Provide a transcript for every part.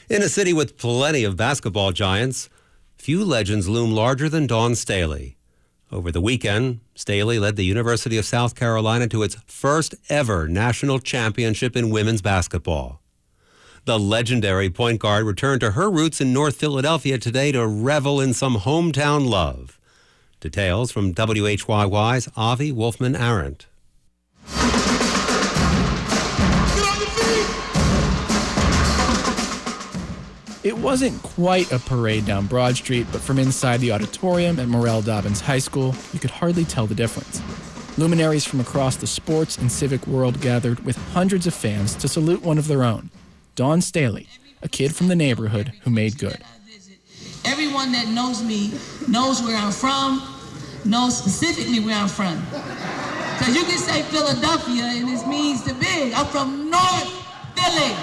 In a city with plenty of basketball giants, few legends loom larger than Dawn Staley. Over the weekend, Staley led the University of South Carolina to its first ever national championship in women's basketball. The legendary point guard returned to her roots in North Philadelphia today to revel in some hometown love. Details from WHYY's Avi Wolfman-Arendt. It wasn't quite a parade down Broad Street, but from inside the auditorium at Morrell Dobbins High School, you could hardly tell the difference. Luminaries from across the sports and civic world gathered with hundreds of fans to salute one of their own, Dawn Staley, a kid from the neighborhood who made good. Everyone that knows me knows where I'm from, knows specifically where I'm from. Because you can say Philadelphia and it means the big. I'm from North Philly.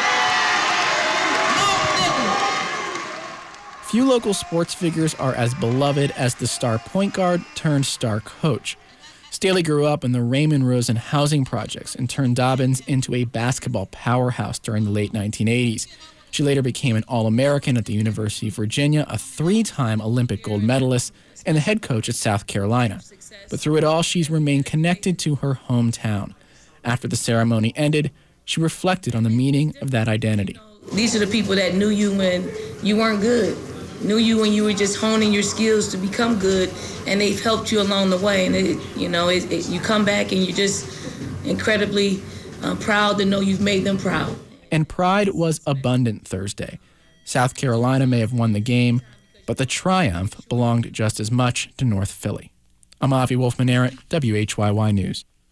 Few local sports figures are as beloved as the star point guard turned star coach. Staley grew up in the Raymond Rosen housing projects and turned Dobbins into a basketball powerhouse during the late 1980s. She later became an All-American at the University of Virginia, a 3-time Olympic gold medalist, and the head coach at South Carolina. But through it all, she's remained connected to her hometown. After the ceremony ended, she reflected on the meaning of that identity. These are the people that knew you when you weren't good. Knew you when you were just honing your skills to become good, and they've helped you along the way. And you come back and you're just incredibly proud to know you've made them proud. And pride was abundant Thursday. South Carolina may have won the game, but the triumph belonged just as much to North Philly. I'm Avi Wolfman-Arendt, WHYY News.